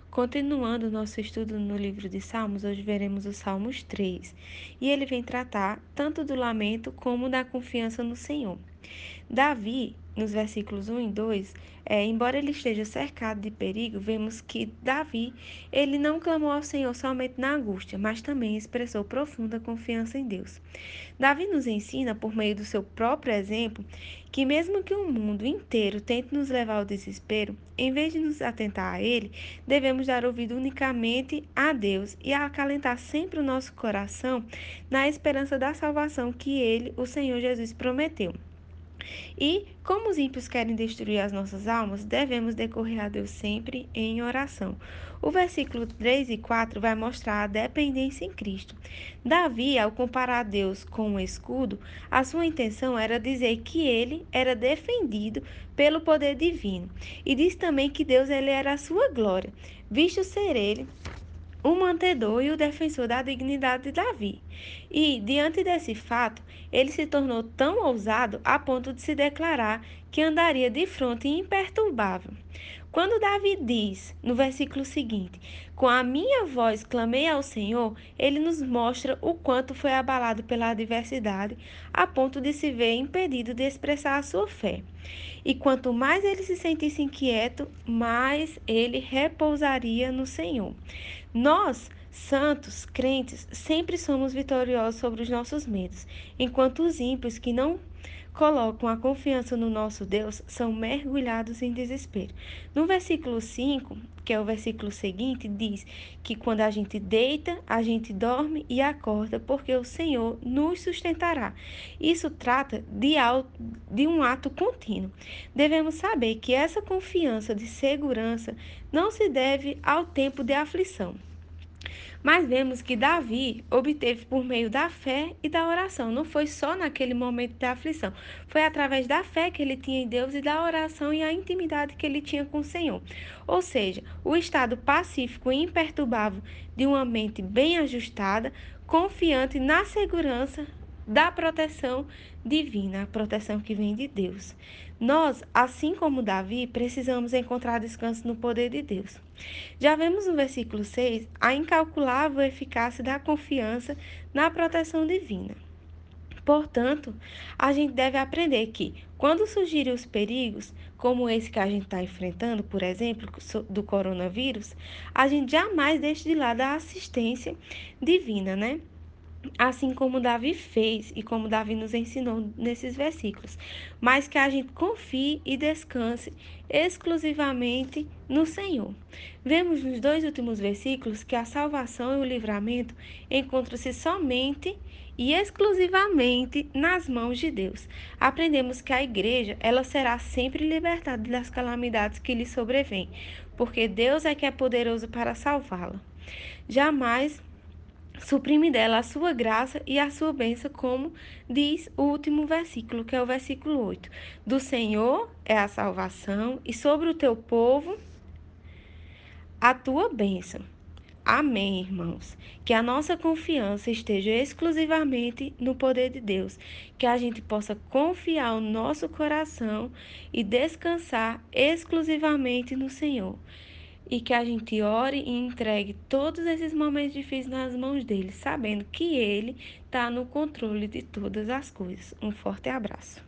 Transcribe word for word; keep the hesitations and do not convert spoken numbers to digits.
Continuando nosso estudo no livro de Salmos, hoje veremos o Salmos três, e ele vem tratar tanto do lamento como da confiança no Senhor. Davi, nos versículos um e dois, é, embora ele esteja cercado de perigo, vemos que Davi, ele não clamou ao Senhor somente na angústia, mas também expressou profunda confiança em Deus. Davi nos ensina, por meio do seu próprio exemplo, que mesmo que o mundo inteiro tente nos levar ao desespero, em vez de nos atentar a ele, devemos dar ouvido unicamente a Deus e acalentar sempre o nosso coração na esperança da salvação que ele, o Senhor Jesus, prometeu. E, como os ímpios querem destruir as nossas almas, devemos decorrer a Deus sempre em oração. O versículo três e quatro vai mostrar a dependência em Cristo. Davi, ao comparar Deus com um escudo, a sua intenção era dizer que ele era defendido pelo poder divino. E diz também que Deus ele era a sua glória, visto ser ele o mantedor e o defensor da dignidade de Davi. E, diante desse fato, ele se tornou tão ousado a ponto de se declarar que andaria de frente imperturbável. Quando Davi diz, no versículo seguinte, com a minha voz clamei ao Senhor, ele nos mostra o quanto foi abalado pela adversidade, a ponto de se ver impedido de expressar a sua fé. E quanto mais ele se sentisse inquieto, mais ele repousaria no Senhor. Nós, santos, crentes, sempre somos vitoriosos sobre os nossos medos, enquanto os ímpios que não colocam a confiança no nosso Deus são mergulhados em desespero. No versículo cinco, que é o versículo seguinte, diz que quando a gente deita, a gente dorme e acorda, porque o Senhor nos sustentará. Isso trata de, de um ato contínuo. Devemos saber que essa confiança de segurança não se deve ao tempo de aflição. Mas vemos que Davi obteve por meio da fé e da oração. Não foi só naquele momento da aflição. Foi através da fé que ele tinha em Deus e da oração e a intimidade que ele tinha com o Senhor. Ou seja, o estado pacífico e imperturbável de uma mente bem ajustada, confiante na segurança da proteção divina, a proteção que vem de Deus. Nós, assim como Davi, precisamos encontrar descanso no poder de Deus. Já vemos no versículo seis a incalculável eficácia da confiança na proteção divina. Portanto, a gente deve aprender que, quando surgirem os perigos, como esse que a gente está enfrentando, por exemplo, do coronavírus, a gente jamais deixe de lado a assistência divina, né? Assim como Davi fez e como Davi nos ensinou nesses versículos, mas que a gente confie e descanse exclusivamente no Senhor. Vemos nos dois últimos versículos que a salvação e o livramento encontram-se somente e exclusivamente nas mãos de Deus. Aprendemos que a igreja, ela será sempre libertada das calamidades que lhe sobrevêm, porque Deus é que é poderoso para salvá-la. Jamais suprime dela a sua graça e a sua bênção, como diz o último versículo, que é o versículo oito. Do Senhor é a salvação, e sobre o teu povo a tua bênção. Amém, irmãos. Que a nossa confiança esteja exclusivamente no poder de Deus, que a gente possa confiar o nosso coração e descansar exclusivamente no Senhor. E que a gente ore e entregue todos esses momentos difíceis nas mãos dele, sabendo que ele está no controle de todas as coisas. Um forte abraço.